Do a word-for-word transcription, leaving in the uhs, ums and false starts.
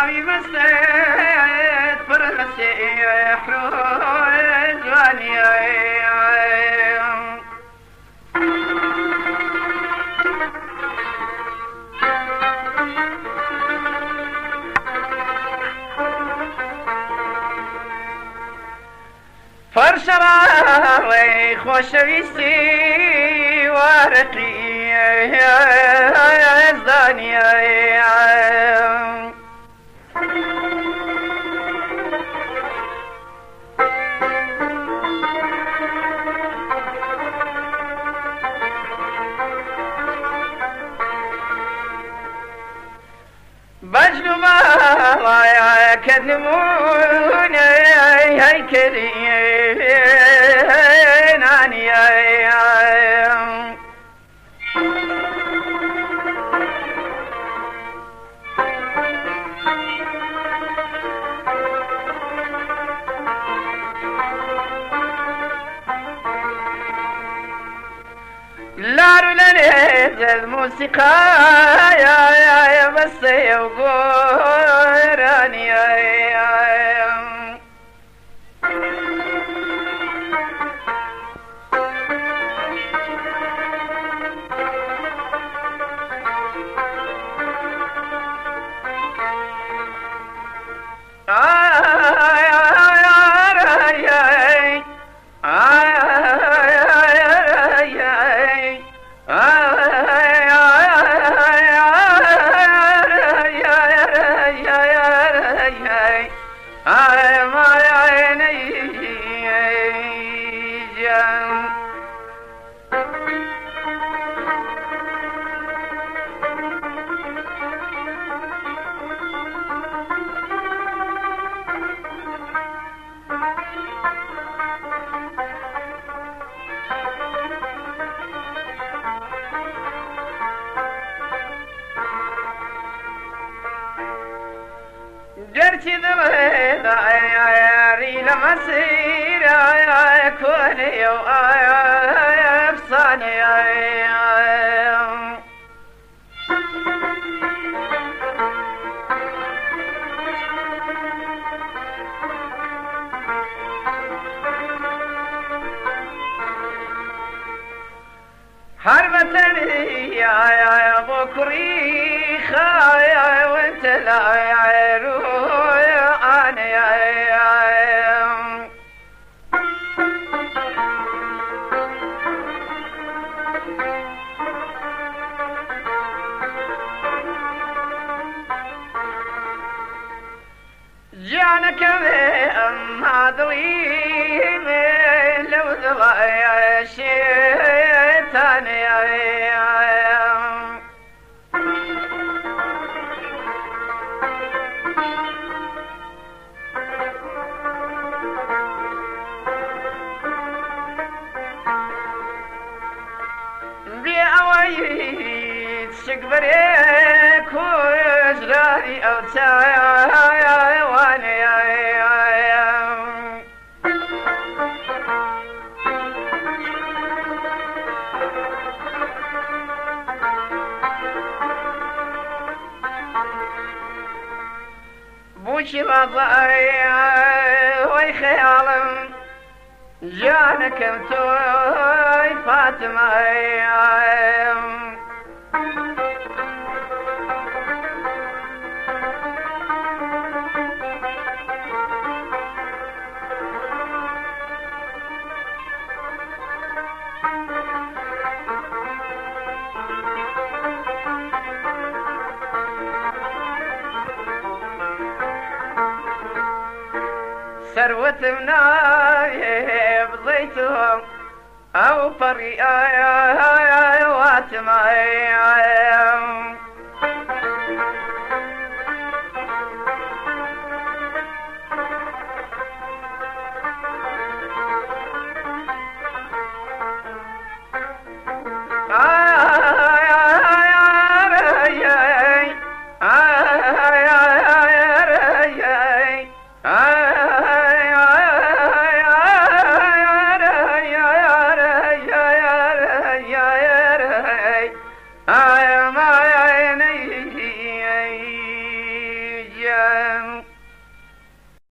چاوی مستت پر مسیح رو جوانی فرشراوي خوشويستي ورقي زانية بجلو ما كذبون هيكلي ناني لارو لنهز الموسيقى يا يا يا بس يوقوراني يا يا جرتي ذريد عياري لما سير كوني وأفصاني حربتني يا بكري خايا وانت لا يعرو جانك ما ضويم لو ضغى شيطان بأويت شكبريك وجراري أو تايا واني بوشي بضايا ويخيالم جانك انتوي فاطمة ثروة منايب ضيتهم أو فريقات معي